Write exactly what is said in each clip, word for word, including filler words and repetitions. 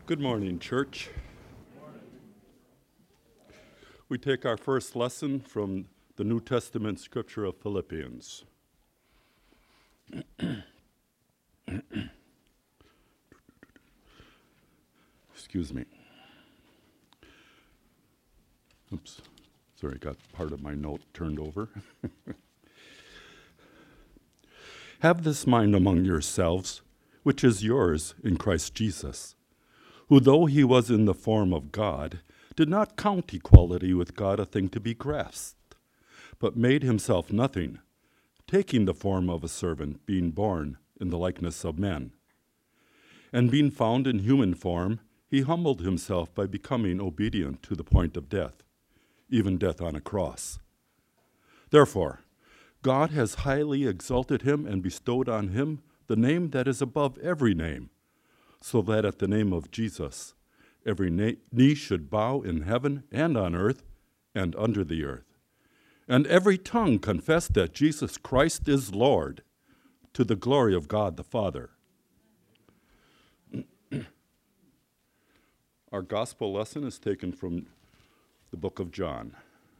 Good morning, church. We take our first lesson from the New Testament scripture of Philippians. Excuse me. Oops. Sorry, got part of my note turned over. Have this mind among yourselves, which is yours in Christ Jesus, who, though he was in the form of God, did not count equality with God a thing to be grasped, but made himself nothing, taking the form of a servant, being born in the likeness of men. And being found in human form, he humbled himself by becoming obedient to the point of death, even death on a cross. Therefore, God has highly exalted him and bestowed on him the name that is above every name, so that at the name of Jesus every na- knee should bow in heaven and on earth and under the earth, and every tongue confess that Jesus Christ is Lord, to the glory of God the Father. Our gospel lesson is taken from the book of John.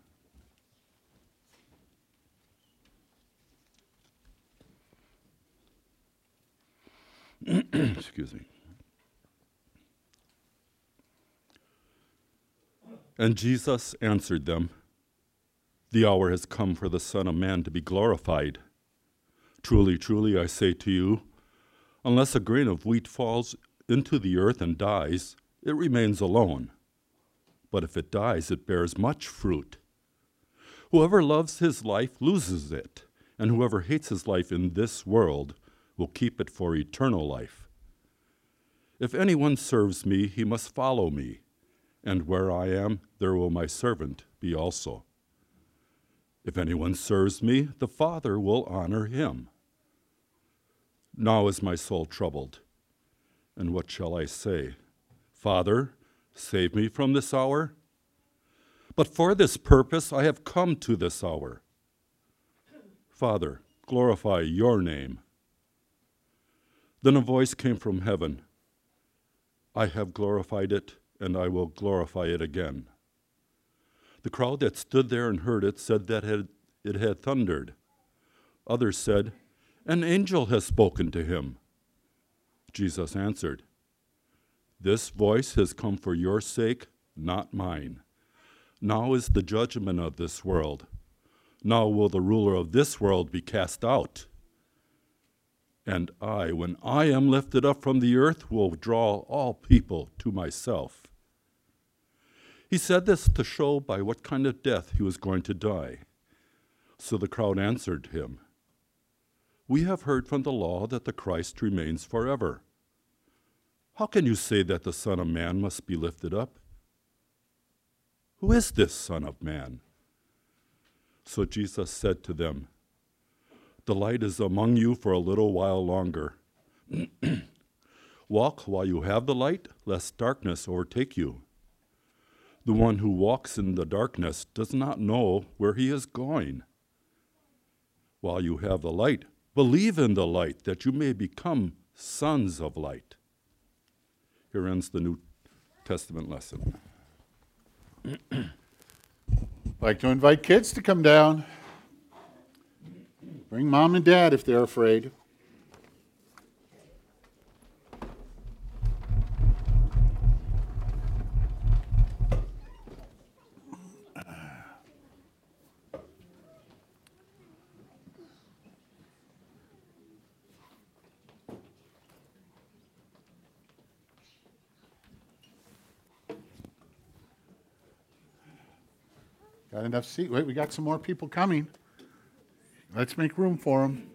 Excuse me. And Jesus answered them, "The hour has come for the Son of Man to be glorified. Truly, truly, I say to you, unless a grain of wheat falls into the earth and dies, it remains alone. But if it dies, it bears much fruit. Whoever loves his life loses it, and whoever hates his life in this world will keep it for eternal life. If anyone serves me, he must follow me, and where I am, there will my servant be also. If anyone serves me, the Father will honor him. Now is my soul troubled, and what shall I say? Father, save me from this hour? But for this purpose I have come to this hour. Father, glorify your name." Then a voice came from heaven, "I have glorified it, and I will glorify it again." The crowd that stood there and heard it said that it had thundered. Others said, "An angel has spoken to him." Jesus answered, "This voice has come for your sake, not mine. Now is the judgment of this world. Now will the ruler of this world be cast out. And I, when I am lifted up from the earth, will draw all people to myself." He said this to show by what kind of death he was going to die. So the crowd answered him, "We have heard from the law that the Christ remains forever. How can you say that the Son of Man must be lifted up? Who is this Son of Man?" So Jesus said to them, "The light is among you for a little while longer. Walk while you have the light, lest darkness overtake you. The one who walks in the darkness does not know where he is going. While you have the light, believe in the light, that you may become sons of light." Here ends the New Testament lesson. I'd like to invite kids to come down. Bring mom and dad if they're afraid. Got enough seat? Wait, we got some more people coming. Let's make room for them.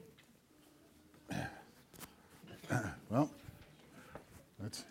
Well, let's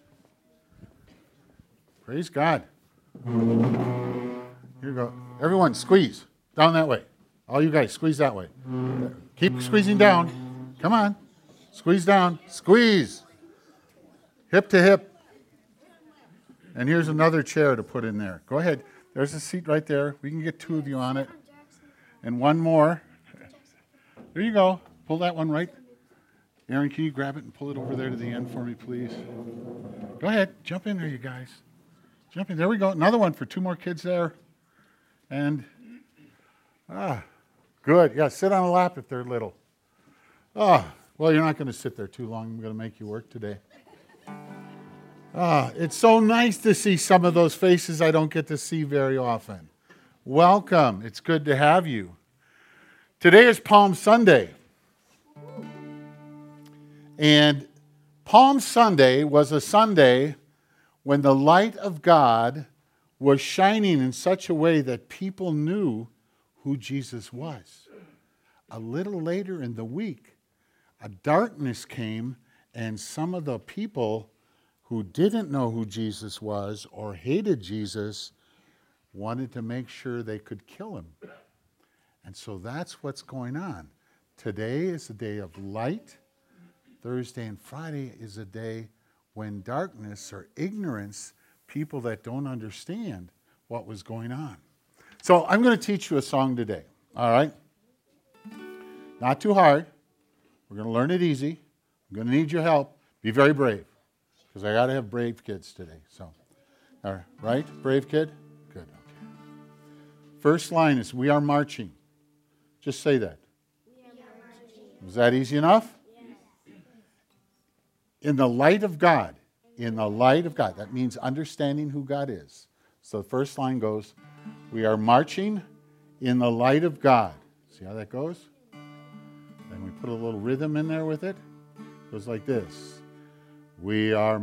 praise God. Here we go. Everyone, squeeze down that way. All you guys, squeeze that way. Keep squeezing down. Come on. Squeeze down. Squeeze. Hip to hip. And here's another chair to put in there. Go ahead. There's a seat right there. We can get two of you on it. And one more. There you go. Pull that one right. Aaron, can you grab it and pull it over there to the end for me, please? Go ahead. Jump in there, you guys. Jump in. There we go. Another one for two more kids there. And, ah, good. Yeah, sit on a lap if they're little. Ah, well, you're not going to sit there too long. I'm going to make you work today. Ah, it's so nice to see some of those faces I don't get to see very often. Welcome. It's good to have you. Today is Palm Sunday. And Palm Sunday was a Sunday when the light of God was shining in such a way that people knew who Jesus was. A little later in the week, a darkness came, and some of the people who didn't know who Jesus was or hated Jesus wanted to make sure they could kill him. And so that's what's going on. Today is a day of light. Thursday and Friday is a day when darkness or ignorance, people that don't understand what was going on. So I'm going to teach you a song today, all right? Not too hard. We're going to learn it easy. I'm going to need your help. Be very brave, because I got to have brave kids today. So, all right, right? Brave kid? Good, okay. First line is, we are marching. Just say that. We are marching. Was that easy enough? In the light of God, in the light of God. That means understanding who God is. So the first line goes, we are marching in the light of God. See how that goes? Then we put a little rhythm in there with it. It goes like this. We are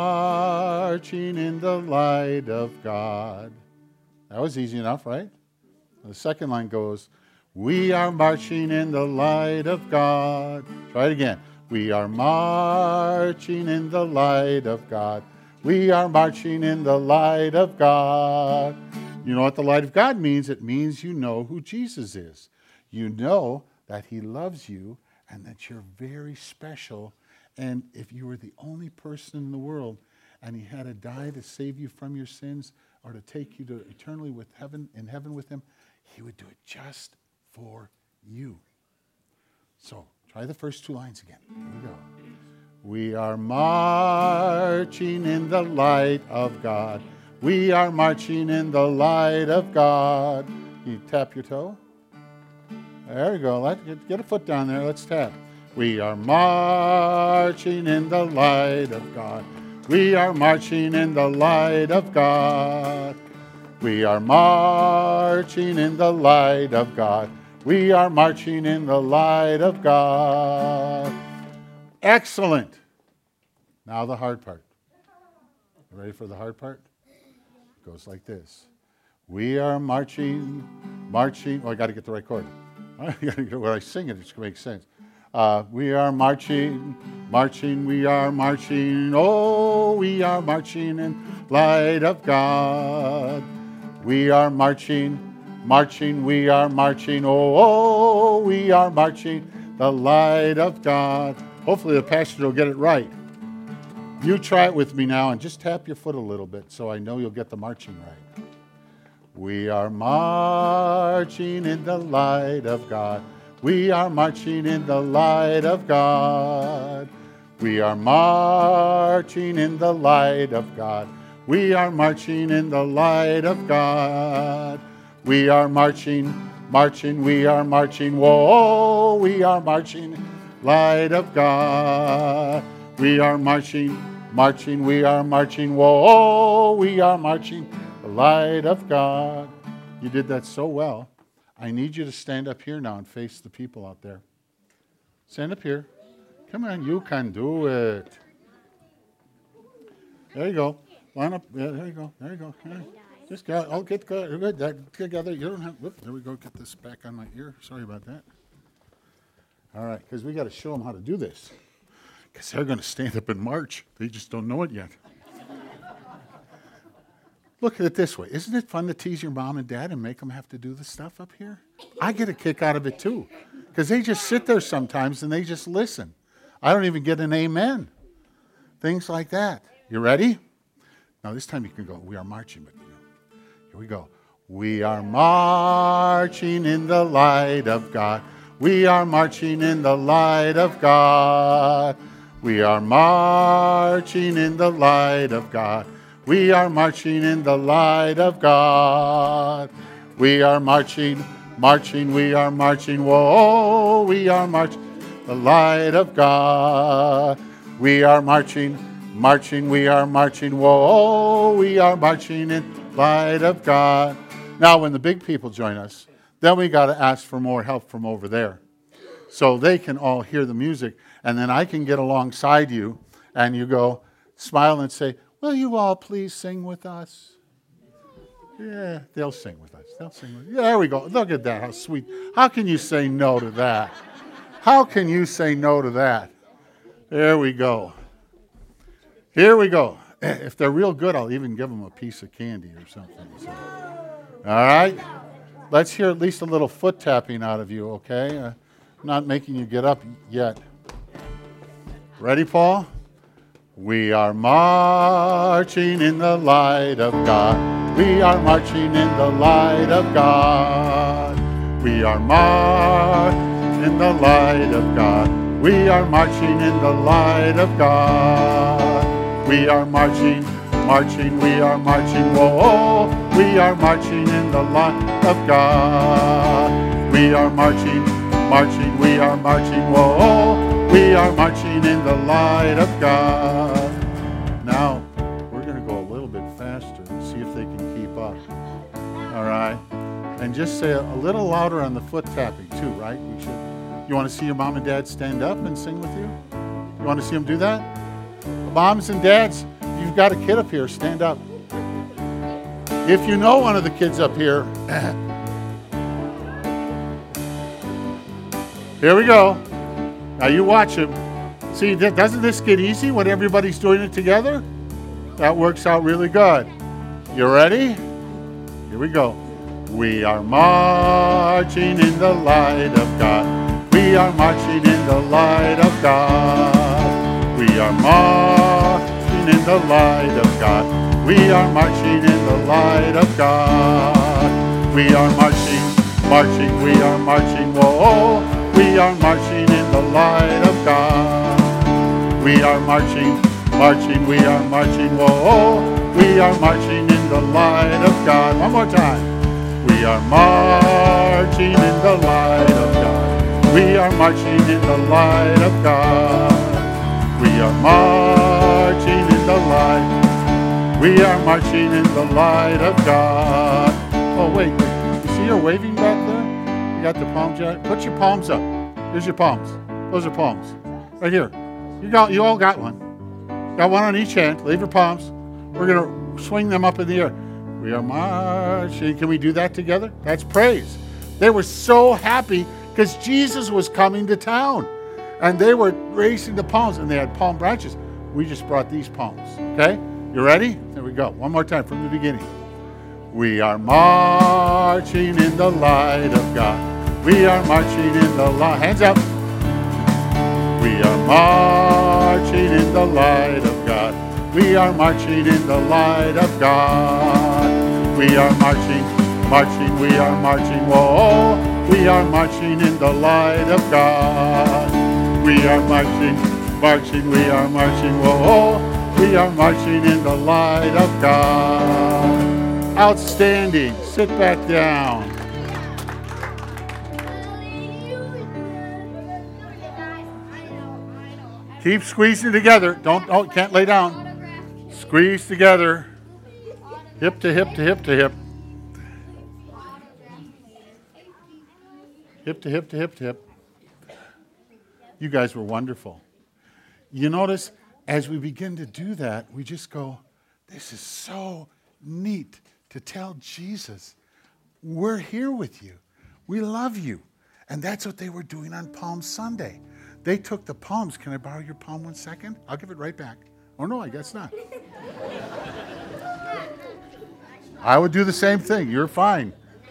marching in the light of God. That was easy enough, right? The second line goes, we are marching in the light of God. Try it again. We are marching in the light of God. We are marching in the light of God. You know what the light of God means? It means you know who Jesus is. You know that he loves you and that you're very special. And if you were the only person in the world and he had to die to save you from your sins or to take you to eternally with heaven, in heaven with him, he would do it just for you. So, try the first two lines again. Here we go. We are marching in the light of God. We are marching in the light of God. You tap your toe. There we go. Let, get, get a foot down there. Let's tap. We are marching in the light of God. We are marching in the light of God. We are marching in the light of God. We are marching in the light of God. Excellent. Now the hard part. You ready for the hard part? It goes like this. We are marching, marching. Oh, I got to get the right chord. I got to get when I sing it, it's going to make sense. Uh, we are marching, marching, we are marching. Oh, we are marching in light of God. We are marching. Marching, we are marching, oh, oh, we are marching, the light of God. Hopefully the pastor will get it right. You try it with me now and just tap your foot a little bit so I know you'll get the marching right. We are marching in the light of God. We are marching in the light of God. We are marching in the light of God. We are marching in the light of God. We are marching, marching, we are marching, whoa, we are marching, light of God. We are marching, marching, we are marching, whoa, we are marching, the light of God. You did that so well. I need you to stand up here now and face the people out there. Stand up here. Come on, you can do it. There you go. Line up. Yeah, there you go. There you go. Yeah. Just go. I'll get that together. You don't have. Whoop, there we go. Get this back on my ear. Sorry about that. All right, because we got to show them how to do this. Because they're going to stand up and march. They just don't know it yet. Look at it this way. Isn't it fun to tease your mom and dad and make them have to do the stuff up here? I get a kick out of it too. Because they just sit there sometimes and they just listen. I don't even get an amen. Things like that. You ready? Now this time you can go, we are marching with you. Here we go. We are marching in the light of God. We are marching in the light of God. We are marching in the light of God. We are marching in the light of God. We are marching, marching, we are marching. Whoa, we are marching the light of God. We are marching, marching, we are marching. Whoa, we are marching in light of God. Now, when the big people join us, then we got to ask for more help from over there, so they can all hear the music, and then I can get alongside you, and you go smile and say, "Will you all please sing with us?" Yeah, they'll sing with us. They'll sing with us. Yeah, there we go. Look at that. How sweet. How can you say no to that? How can you say no to that? There we go. Here we go. If they're real good, I'll even give them a piece of candy or something. So. All right? Let's hear at least a little foot tapping out of you, okay? Uh, I'm not making you get up yet. Ready, Paul? We are marching in the light of God. We are marching in the light of God. We are marching in the light of God. We are marching in the light of God. We are marching, marching, we are marching. Whoa, we are marching in the light of God. We are marching, marching, we are marching. Whoa, we are marching in the light of God. Now, we're going to go a little bit faster and see if they can keep up. All right? And just say a little louder on the foot tapping too, right? We should. You want to see your mom and dad stand up and sing with you? You want to see them do that? Moms and dads, if you've got a kid up here, stand up. If you know one of the kids up here, here we go. Now you watch him. See, doesn't this get easy when everybody's doing it together? That works out really good. You ready? Here we go. We are marching in the light of God. We are marching in the light of God. We are marching in the light of God. We are marching in the light of God. We are marching, marching, we are marching. Whoa, we are marching in the light of God. We are marching, marching, we are marching. Whoa, we are marching in the light of God. One more time. We are marching in the light of God. We are marching in the light of God. We are marching in the light. We are marching in the light of God. Oh, wait, wait. You see her waving back there? You got the palms yet? Put your palms up. Here's your palms. Those are palms. Right here. You got. You all got one. Got one on each hand. Leave your palms. We're going to swing them up in the air. We are marching. Can we do that together? That's praise. They were so happy because Jesus was coming to town. And they were raising the palms, and they had palm branches. We just brought these palms, okay? You ready? There we go. One more time from the beginning. We are marching in the light of God. We are marching in the light. Hands up. We are marching in the light of God. We are marching in the light of God. We are marching, marching, we are marching. Whoa. We are marching in the light of God. We are marching, marching, we are marching. Whoa, we are marching in the light of God. Outstanding. Sit back down. Keep squeezing together. Don't, oh, can't lay down. Squeeze together. Hip to hip to hip to hip. Hip to hip to hip to hip. You guys were wonderful. You notice, as we begin to do that, we just go, this is so neat to tell Jesus, we're here with you. We love you. And that's what they were doing on Palm Sunday. They took the palms. Can I borrow your palm one second? I'll give it right back. Oh, no, I guess not. I would do the same thing. You're fine.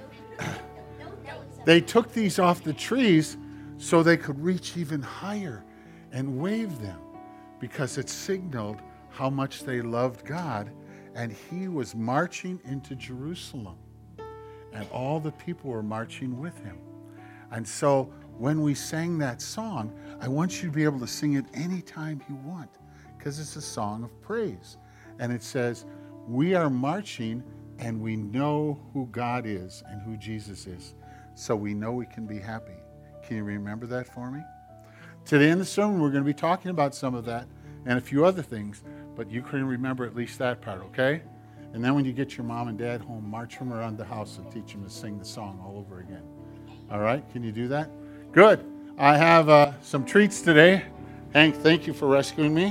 They took these off the trees so they could reach even higher and wave them because it signaled how much they loved God. And he was marching into Jerusalem. And all the people were marching with him. And so when we sang that song, I want you to be able to sing it anytime you want, because it's a song of praise. And it says, we are marching and we know who God is and who Jesus is. So we know we can be happy. Can you remember that for me? Today in the sermon, we're going to be talking about some of that and a few other things, but you can remember at least that part, okay? And then when you get your mom and dad home, march them around the house and teach them to sing the song all over again. All right? Can you do that? Good. I have uh, some treats today. Hank, thank you for rescuing me.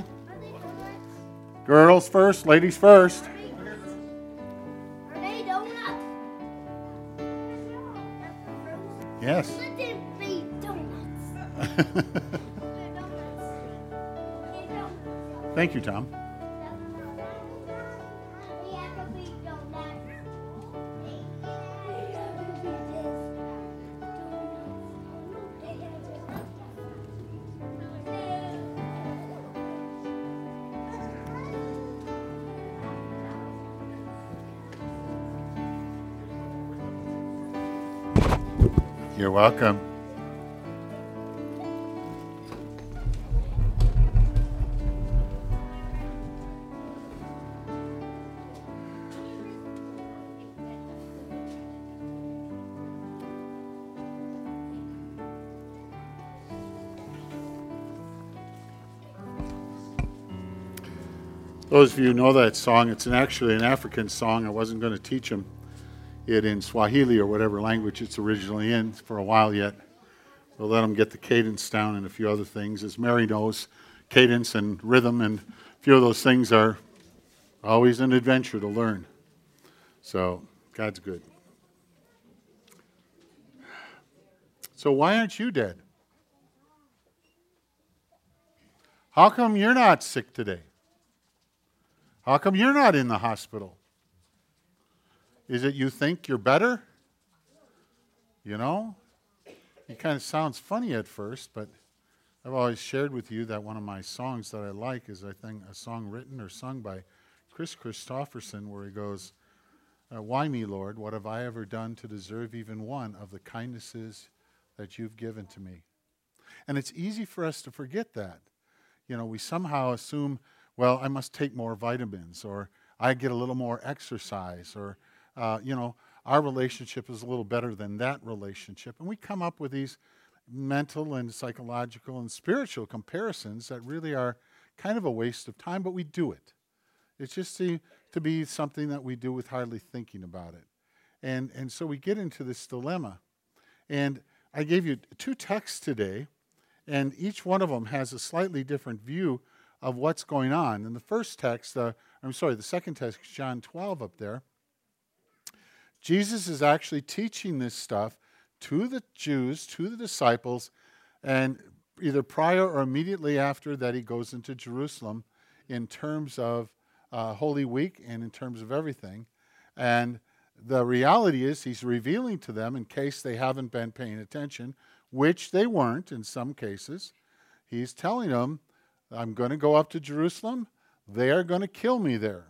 Girls first, ladies first. Are they donuts? Yes. Let them be donuts. They're donuts. They're donuts. Thank you, Tom. We have to be donuts. We have to be You're welcome. Those of you who know that song, it's an, actually an African song. I wasn't going to teach them it in Swahili or whatever language it's originally in for a while yet. We'll let them get the cadence down and a few other things. As Mary knows, cadence and rhythm and a few of those things are always an adventure to learn. So, God's good. So why aren't you dead? How come you're not sick today? How come you're not in the hospital? Is it you think you're better? You know? It kind of sounds funny at first, but I've always shared with you that one of my songs that I like is, I think, a song written or sung by Chris Christopherson, where he goes, uh, why me, Lord? What have I ever done to deserve even one of the kindnesses that you've given to me? And it's easy for us to forget that. You know, we somehow assume, well, I must take more vitamins, or I get a little more exercise, or, uh, you know, our relationship is a little better than that relationship. And we come up with these mental and psychological and spiritual comparisons that really are kind of a waste of time, but we do it. It's just to, to be something that we do with hardly thinking about it. And, and so we get into this dilemma. And I gave you two texts today, and each one of them has a slightly different view of what's going on. In the first text, uh, I'm sorry, the second text, John twelve up there, Jesus is actually teaching this stuff to the Jews, to the disciples, and either prior or immediately after that he goes into Jerusalem in terms of uh, Holy Week and in terms of everything. And the reality is he's revealing to them, in case they haven't been paying attention, which they weren't in some cases, he's telling them, I'm going to go up to Jerusalem. They are going to kill me there.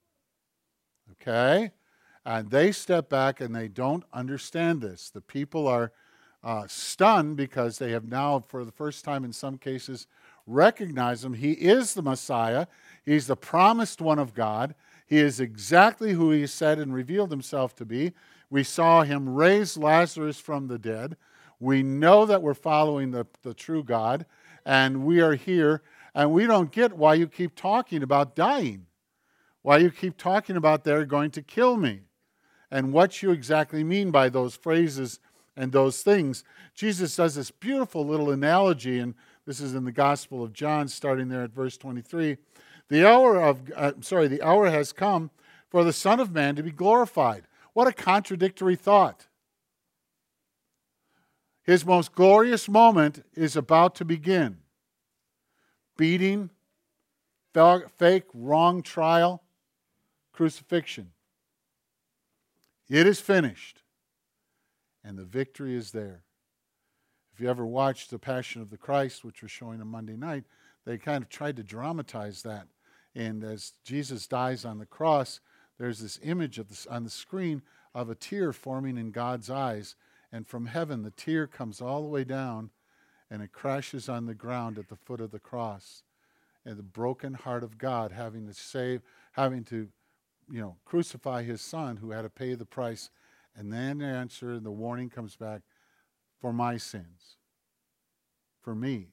Okay? And they step back and they don't understand this. The people are uh, stunned because they have now, for the first time in some cases, recognized him. He is the Messiah. He's the promised one of God. He is exactly who he said and revealed himself to be. We saw him raise Lazarus from the dead. We know that we're following the, the true God, and we are here, and we don't get why you keep talking about dying, why you keep talking about they're going to kill me, and what you exactly mean by those phrases and those things. Jesus does this beautiful little analogy, and this is in the Gospel of John, starting there at verse twenty-three. The hour of, uh, sorry, the hour has come for the Son of Man to be glorified. What a contradictory thought. His most glorious moment is about to begin. Beating, fake, wrong trial, crucifixion. It is finished. And the victory is there. If you ever watched The Passion of the Christ, which was showing on Monday night, they kind of tried to dramatize that. And as Jesus dies on the cross, there's this image of this, on the screen of a tear forming in God's eyes. And from heaven, the tear comes all the way down, and it crashes on the ground at the foot of the cross. And the broken heart of God having to save, having to, you know, crucify his son who had to pay the price. And then the answer and the warning comes back, for my sins. For me.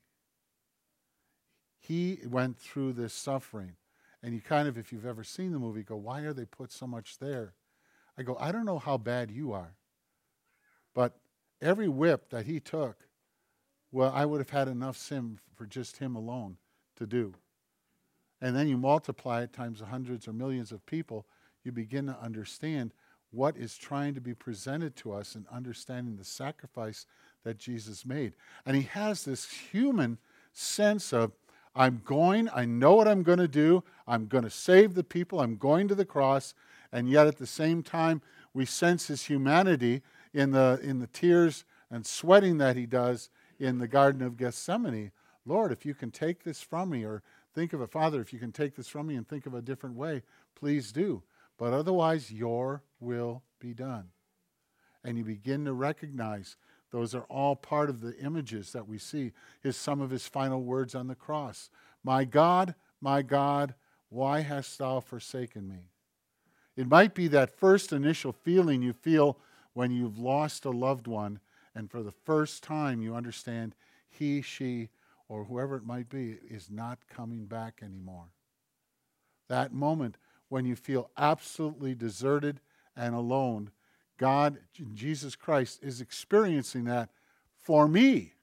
He went through this suffering. And you kind of, if you've ever seen the movie, go, why are they put so much there? I go, I don't know how bad you are. But every whip that he took, well, I would have had enough sin for just him alone to do. And then you multiply it times hundreds or millions of people, you begin to understand what is trying to be presented to us and understanding the sacrifice that Jesus made. And he has this human sense of, I'm going, I know what I'm going to do, I'm going to save the people, I'm going to the cross, and yet at the same time, we sense his humanity in the, in the tears and sweating that he does in the Garden of Gethsemane. Lord, if you can take this from me, or think of it, Father, if you can take this from me and think of a different way, please do. But otherwise, your will be done. And you begin to recognize those are all part of the images that we see. His, some of his final words on the cross. My God, my God, why hast thou forsaken me? It might be that first initial feeling you feel when you've lost a loved one, and for the first time you understand he, she, or whoever it might be, is not coming back anymore. That moment when you feel absolutely deserted and alone, God, Jesus Christ, is experiencing that for me.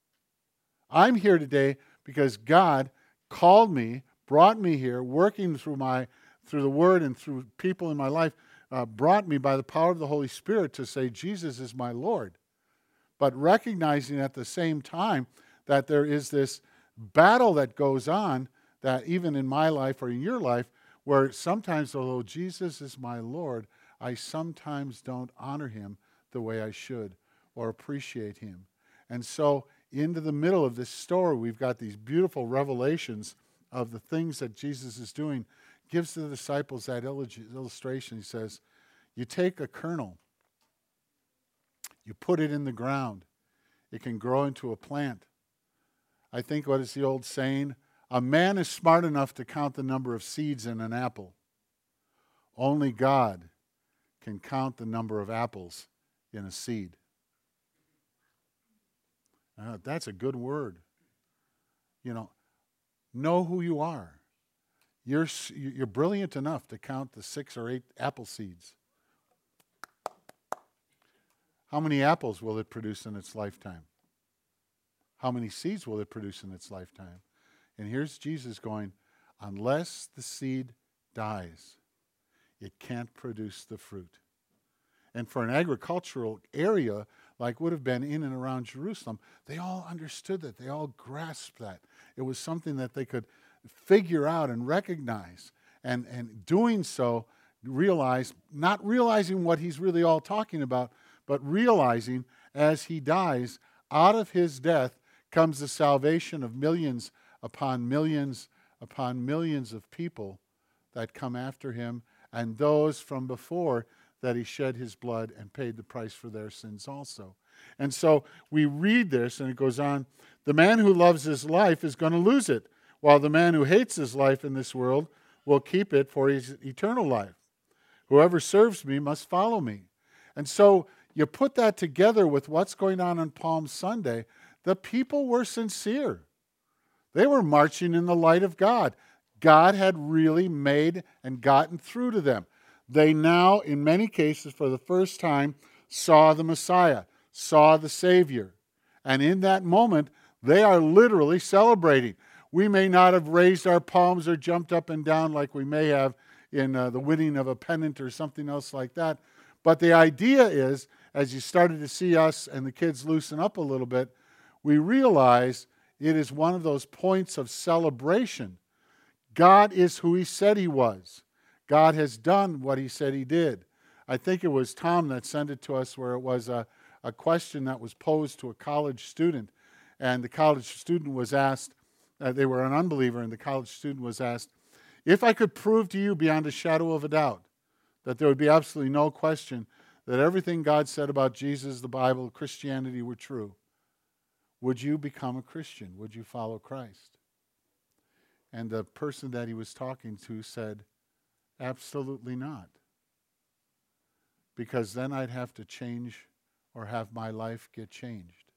I'm here today because God called me, brought me here, working through my through the Word and through people in my life, uh, brought me by the power of the Holy Spirit to say, Jesus is my Lord. But recognizing at the same time that there is this battle that goes on, that even in my life or in your life, where sometimes, although Jesus is my Lord, I sometimes don't honor him the way I should or appreciate him. And so into the middle of this story, we've got these beautiful revelations of the things that Jesus is doing. Gives the disciples that illustration. He says, you take a kernel, you put it in the ground, it can grow into a plant. I think, what is the old saying? A man is smart enough to count the number of seeds in an apple. Only God can count the number of apples in a seed. Uh, that's a good word. You know, know who you are. You're, you're brilliant enough to count the six or eight apple seeds. How many apples will it produce in its lifetime? How many seeds will it produce in its lifetime? And here's Jesus going, unless the seed dies, it can't produce the fruit. And for an agricultural area like would have been in and around Jerusalem, they all understood that. They all grasped that. It was something that they could figure out and recognize. And, and doing so, realize, not realizing what he's really all talking about, but realizing as he dies, out of his death comes the salvation of millions upon millions upon millions of people that come after him, and those from before that he shed his blood and paid the price for their sins also. And so we read this, and it goes on, the man who loves his life is going to lose it, while the man who hates his life in this world will keep it for his eternal life. Whoever serves me must follow me. And so you put that together with what's going on on Palm Sunday. The people were sincere. They were marching in the light of God. God had really made and gotten through to them. They now, in many cases, for the first time, saw the Messiah, saw the Savior. And in that moment, they are literally celebrating. We may not have raised our palms or jumped up and down like we may have in uh, the winning of a pennant or something else like that. But the idea is, as you started to see us and the kids loosen up a little bit, we realize it is one of those points of celebration. God is who he said he was. God has done what he said he did. I think it was Tom that sent it to us, where it was a, a question that was posed to a college student. And the college student was asked, uh, they were an unbeliever, and the college student was asked, if I could prove to you beyond a shadow of a doubt that there would be absolutely no question that everything God said about Jesus, the Bible, Christianity were true, would you become a Christian? Would you follow Christ? And the person that he was talking to said, absolutely not. Because then I'd have to change or have my life get changed.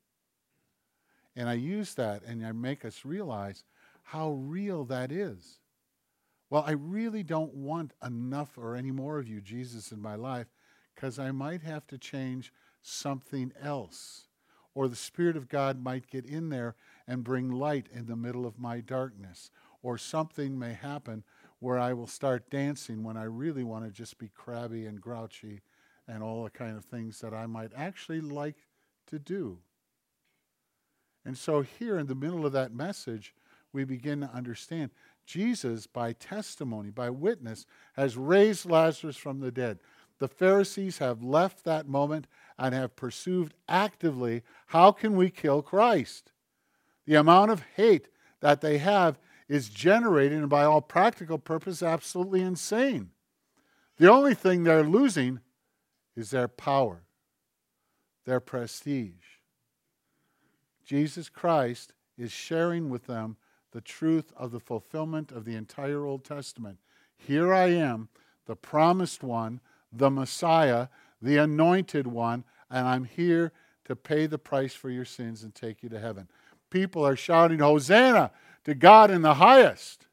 And I use that and I make us realize how real that is. Well, I really don't want enough or any more of you, Jesus, in my life, because I might have to change something else. Or the Spirit of God might get in there and bring light in the middle of my darkness. Or something may happen where I will start dancing when I really want to just be crabby and grouchy and all the kind of things that I might actually like to do. And so here in the middle of that message, we begin to understand Jesus, by testimony, by witness, has raised Lazarus from the dead. The Pharisees have left that moment and have pursued actively, how can we kill Christ? The amount of hate that they have is generated, and by all practical purpose, absolutely insane. The only thing they're losing is their power, their prestige. Jesus Christ is sharing with them the truth of the fulfillment of the entire Old Testament. Here I am, the promised one, the Messiah, the anointed one, and I'm here to pay the price for your sins and take you to heaven. People are shouting, Hosanna to God in the highest.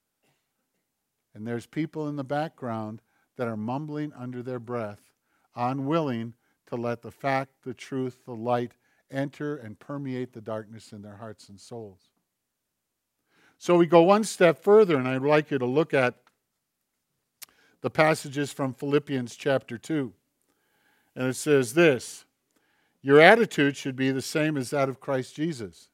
And there's people in the background that are mumbling under their breath, unwilling to let the fact, the truth, the light enter and permeate the darkness in their hearts and souls. So we go one step further, and I'd like you to look at the passages from Philippians chapter two. And it says this, your attitude should be the same as that of Christ Jesus.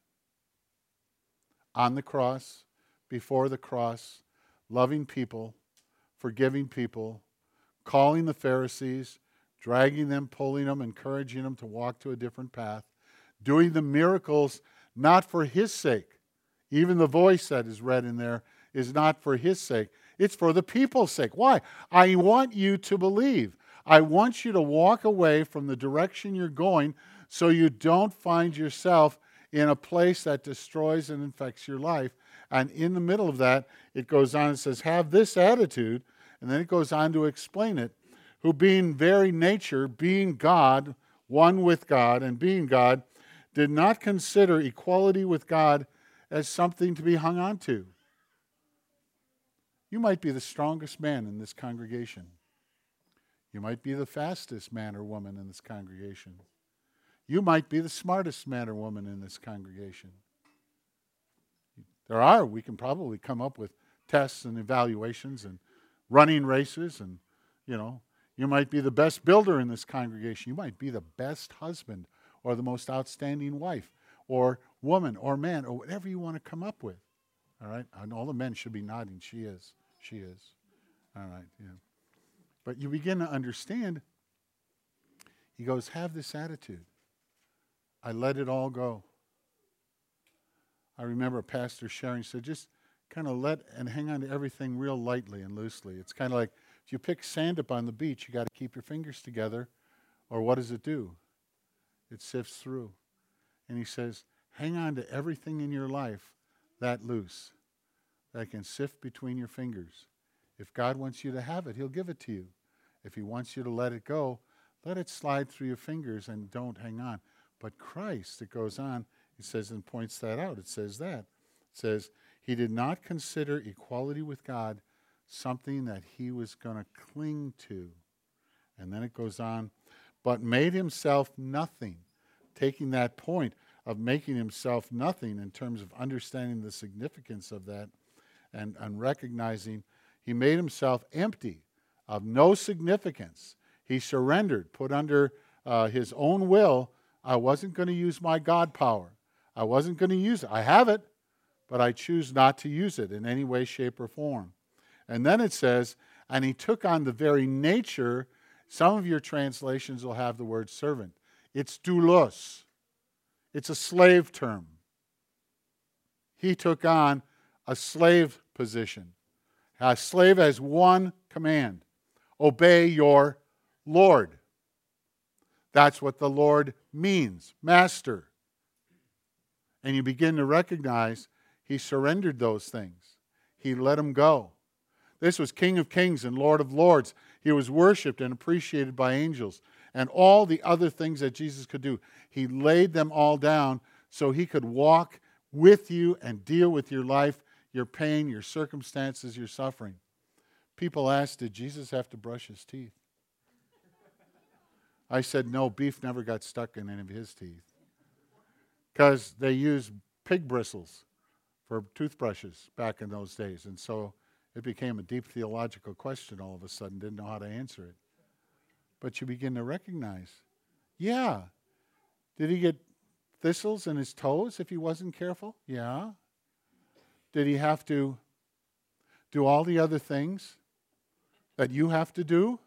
On the cross, before the cross, loving people, forgiving people, calling the Pharisees, dragging them, pulling them, encouraging them to walk to a different path, doing the miracles not for his sake. Even the voice that is read in there is not for his sake. It's for the people's sake. Why? I want you to believe. I want you to walk away from the direction you're going so you don't find yourself in a place that destroys and infects your life. And in the middle of that, it goes on and says, have this attitude, and then it goes on to explain it, who being very nature, being God, one with God, and being God, did not consider equality with God as something to be hung on to. You might be the strongest man in this congregation. You might be the fastest man or woman in this congregation. You might be the smartest man or woman in this congregation. There are, we can probably come up with tests and evaluations and running races, and, you know, you might be the best builder in this congregation. You might be the best husband or the most outstanding wife or woman or man or whatever you want to come up with. All right? And all the men should be nodding. She is. She is. All right, yeah. But you begin to understand, he goes, have this attitude. I let it all go. I remember a pastor sharing, said, just kind of let and hang on to everything real lightly and loosely. It's kind of like if you pick sand up on the beach, you got to keep your fingers together, or what does it do? It sifts through. And he says, hang on to everything in your life that loose, that can sift between your fingers. If God wants you to have it, he'll give it to you. If he wants you to let it go, let it slide through your fingers and don't hang on. But Christ, it goes on, he says and points that out. It says that. It says, he did not consider equality with God something that he was going to cling to. And then it goes on, but made himself nothing. Taking that point of making himself nothing in terms of understanding the significance of that and, and recognizing he made himself empty, of no significance. He surrendered, put under uh, his own will. I wasn't going to use my God power. I wasn't going to use it. I have it, but I choose not to use it in any way, shape, or form. And then it says, and he took on the very nature. Some of your translations will have the word servant. It's doulos. It's a slave term. He took on a slave position. A slave has one command. Obey your Lord. That's what the Lord means, master. And you begin to recognize he surrendered those things. He let them go. This was King of Kings and Lord of Lords. He was worshipped and appreciated by angels. And all the other things that Jesus could do, he laid them all down so he could walk with you and deal with your life, your pain, your circumstances, your suffering. People ask, did Jesus have to brush his teeth? I said, no, beef never got stuck in any of his teeth. Because they used pig bristles for toothbrushes back in those days. And so it became a deep theological question all of a sudden. Didn't know how to answer it. But you begin to recognize, yeah. Did he get thistles in his toes if he wasn't careful? Yeah. Did he have to do all the other things that you have to do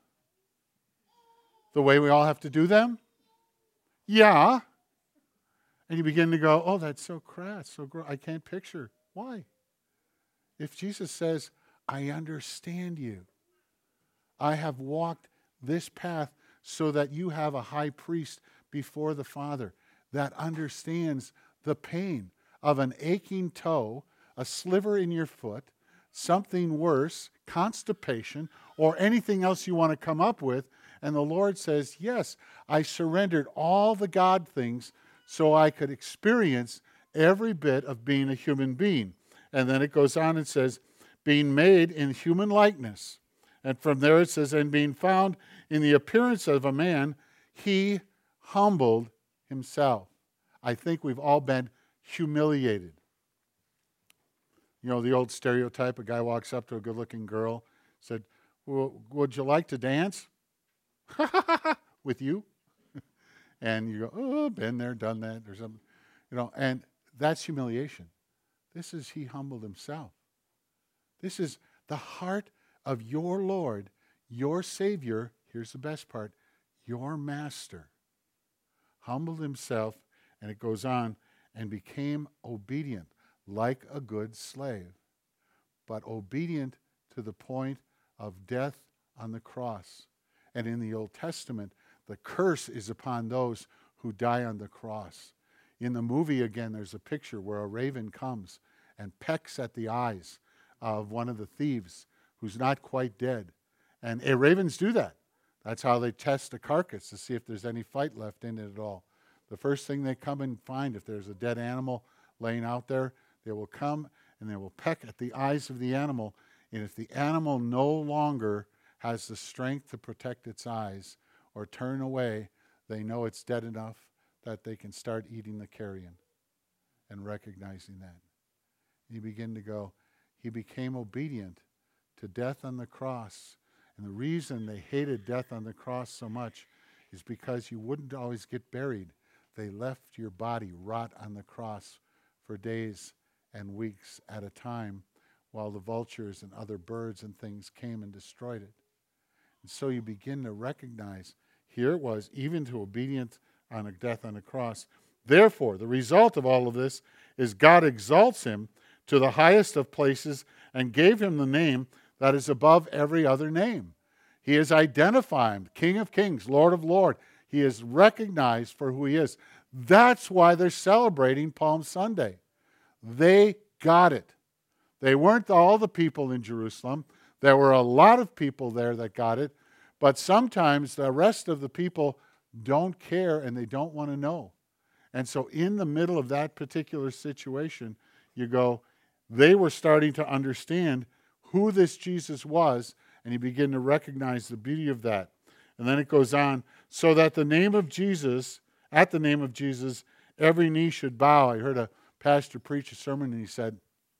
the way we all have to do them? Yeah. And you begin to go, oh, that's so crass, so gross. I can't picture. Why? If Jesus says, I understand you. I have walked this path so that you have a high priest before the Father that understands the pain of an aching toe, a sliver in your foot, something worse, constipation, or anything else you want to come up with. And the Lord says, yes, I surrendered all the God things so I could experience every bit of being a human being. And then it goes on and says, being made in human likeness. And from there it says, and being found in the appearance of a man, he humbled himself. I think we've all been humiliated. You know, the old stereotype, a guy walks up to a good-looking girl, said, well, would you like to dance? With you? And you go, oh, been there, done that, or something. You know, and that's humiliation. This is he humbled himself. This is the heart of your Lord, your Savior, here's the best part, your Master. Humbled himself, and it goes on, and became obedient, like a good slave, but obedient to the point of death on the cross. And in the Old Testament, the curse is upon those who die on the cross. In the movie, again, there's a picture where a raven comes and pecks at the eyes of one of the thieves who's not quite dead. And eh, ravens do that. That's how they test a carcass to see if there's any fight left in it at all. The first thing they come and find, if there's a dead animal laying out there, they will come and they will peck at the eyes of the animal. And if the animal no longer has the strength to protect its eyes or turn away, they know it's dead enough that they can start eating the carrion and recognizing that. You begin to go, he became obedient to death on the cross. And the reason they hated death on the cross so much is because you wouldn't always get buried. They left your body rot on the cross for days and weeks at a time while the vultures and other birds and things came and destroyed it. And so you begin to recognize, here it was, even to obedience on a death on a cross. Therefore, the result of all of this is God exalts him to the highest of places and gave him the name that is above every other name. He is identified, King of Kings, Lord of Lords. He is recognized for who he is. That's why they're celebrating Palm Sunday. They got it. They weren't all the people in Jerusalem. There were a lot of people there that got it. But sometimes the rest of the people don't care and they don't want to know. And so in the middle of that particular situation, you go, they were starting to understand who this Jesus was, and you begin to recognize the beauty of that. And then it goes on, so that the name of Jesus, at the name of Jesus, every knee should bow. I heard a pastor preach a sermon and he said,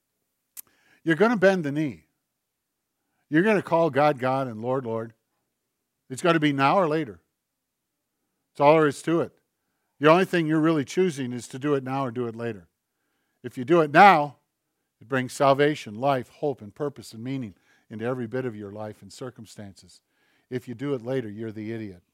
you're going to bend the knee. You're going to call God, God, and Lord, Lord. It's going to be now or later. That's all there is to it. The only thing you're really choosing is to do it now or do it later. If you do it now, it brings salvation, life, hope, and purpose and meaning into every bit of your life and circumstances. If you do it later, you're the idiot.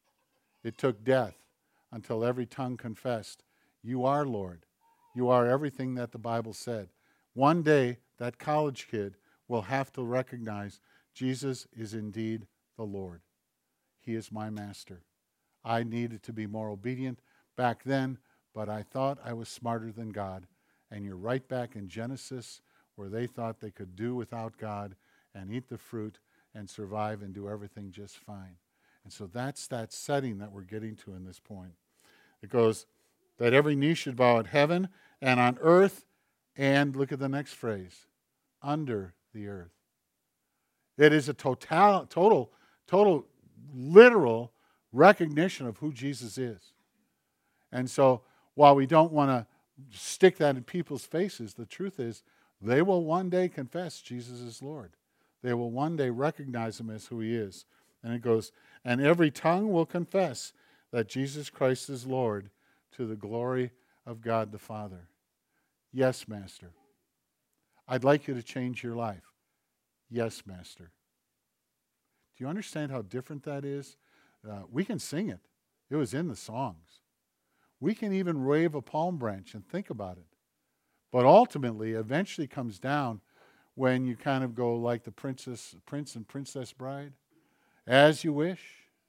It took death until every tongue confessed, you are Lord. You are everything that the Bible said. One day, that college kid will have to recognize Jesus is indeed the Lord. He is my master. I needed to be more obedient back then, but I thought I was smarter than God. And you're right back in Genesis, where they thought they could do without God and eat the fruit and survive and do everything just fine. And so that's that setting that we're getting to in this point. It goes that every knee should bow in heaven and on earth, and look at the next phrase, under the earth. It is a total, total, total, literal recognition of who Jesus is. And so while we don't want to stick that in people's faces, the truth is they will one day confess Jesus is Lord. They will one day recognize him as who he is. And it goes, and every tongue will confess that Jesus Christ is Lord, to the glory of God the Father. Yes, Master. I'd like you to change your life. Yes, Master. Do you understand how different that is? Uh, we can sing it. It was in the songs. We can even wave a palm branch and think about it. But ultimately, eventually comes down when you kind of go like the princess, prince and princess bride, as you wish.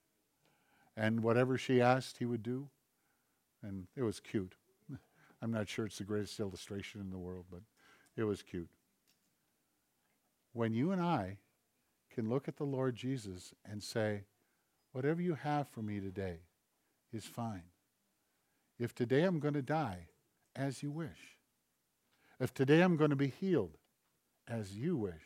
And whatever she asked, he would do. And it was cute. I'm not sure it's the greatest illustration in the world, but it was cute. When you and I can look at the Lord Jesus and say, whatever you have for me today is fine. If today I'm going to die, as you wish. If today I'm going to be healed, as you wish.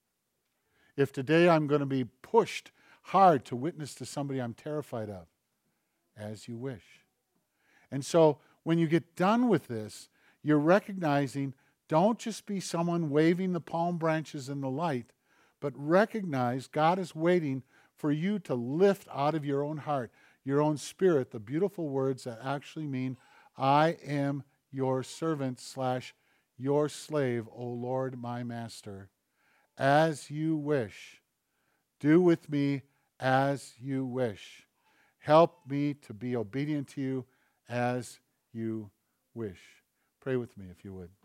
If today I'm going to be pushed hard to witness to somebody I'm terrified of, as you wish. And so when you get done with this, you're recognizing, don't just be someone waving the palm branches in the light, but recognize God is waiting for you to lift out of your own heart, your own spirit, the beautiful words that actually mean, I am your servant slash your slave, O Lord, my master, as you wish. Do with me as you wish. Help me to be obedient to you as you wish. Pray with me if you would.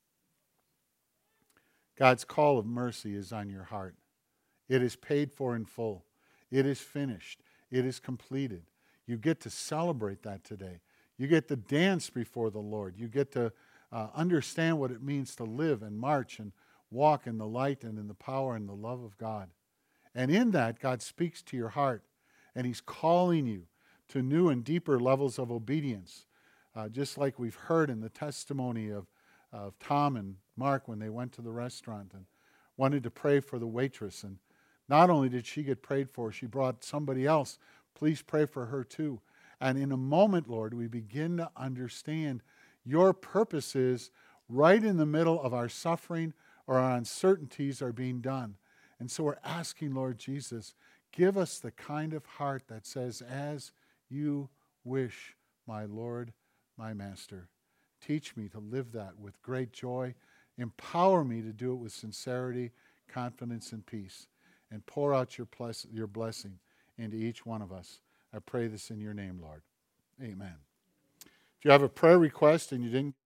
God's call of mercy is on your heart. It is paid for in full. It is finished. It is completed. You get to celebrate that today. You get to dance before the Lord. You get to uh, understand what it means to live and march and walk in the light and in the power and the love of God. And in that, God speaks to your heart, and he's calling you to new and deeper levels of obedience. Uh, just like we've heard in the testimony of, of Tom and Mark when they went to the restaurant and wanted to pray for the waitress. And not only did she get prayed for, she brought somebody else. Please pray for her too. And in a moment, Lord, we begin to understand your purposes right in the middle of our suffering or our uncertainties are being done. And so we're asking, Lord Jesus, give us the kind of heart that says, as you wish, my Lord, my Master. Teach me to live that with great joy. Empower me to do it with sincerity, confidence, and peace. And pour out your, bless- your blessing into each one of us. I pray this in your name, Lord. Amen. If you have a prayer request and you didn't